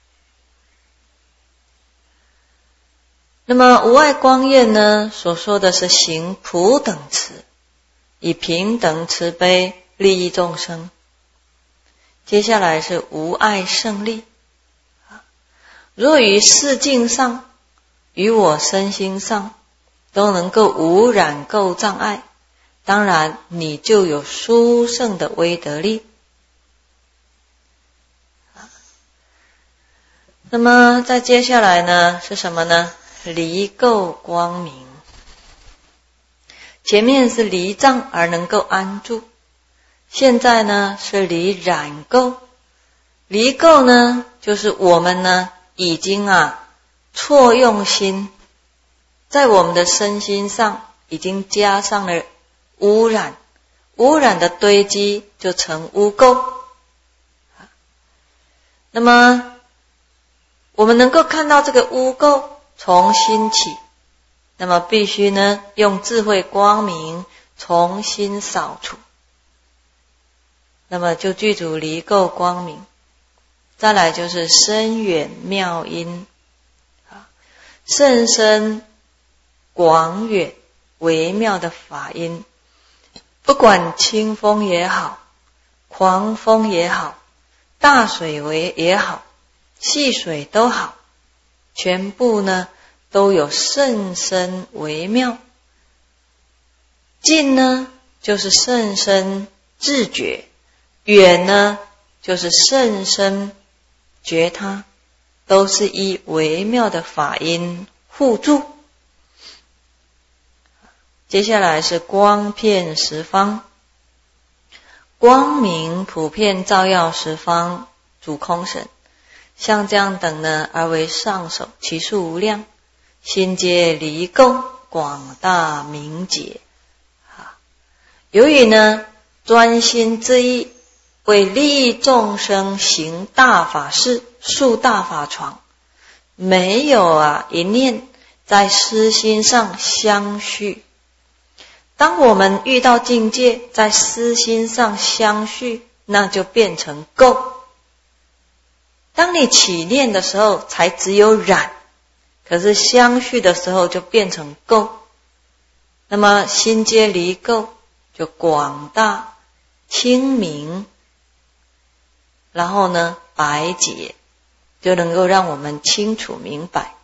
那么无碍光焰呢，所说的是行普等慈，以平等慈悲利益众生。接下来是无碍胜利。若于世境上，于我身心上都能够无染垢障碍，当然你就有殊胜的威德力。那么再接下来呢是什么呢？离垢光明。前面是离障而能够安住，现在呢是离染垢。离垢呢就是我们呢已经错用心，在我们的身心上已经加上了污染，污染的堆积就成污垢。那么我们能够看到这个污垢从心起，那么必须呢用智慧光明重新扫除，那么就具足离垢光明。再来就是深远妙音，甚深广远微妙的法音，不管清风也好，狂风也好，大水也好，细水都好，全部呢都有甚深微妙。近呢就是甚深自觉，远呢就是甚深觉他，都是依微妙的法音互助。接下来是光遍十方，光明普遍照耀十方主空神，像这样等呢而为上首，其数无量，心皆离垢，广大明解。由于呢专心致意，为利益众生行大法事，树大法床，没有一念在私心上相续。当我们遇到境界在私心上相续，那就变成垢。当你起念的时候才只有染，可是相续的时候就变成垢。那么心皆离垢，就广大清明，然后呢白解，就能够让我们清楚明白。